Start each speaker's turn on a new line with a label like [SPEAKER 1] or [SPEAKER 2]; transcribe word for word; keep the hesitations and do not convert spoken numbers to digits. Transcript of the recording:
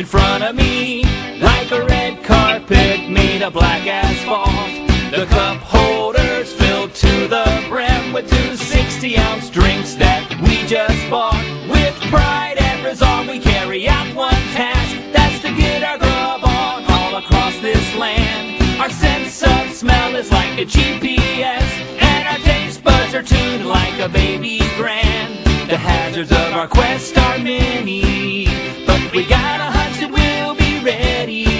[SPEAKER 1] in front of me, like a red carpet made of black asphalt. The cup holders filled to the brim with two sixty-ounce drinks that we just bought. With pride and resolve we carry out one task, that's to get our grub on all across this land. Our sense of smell is like a G P S, and our taste buds are tuned like a baby grand. The hazards of our quest are many, but we got a hunch that we'll be ready.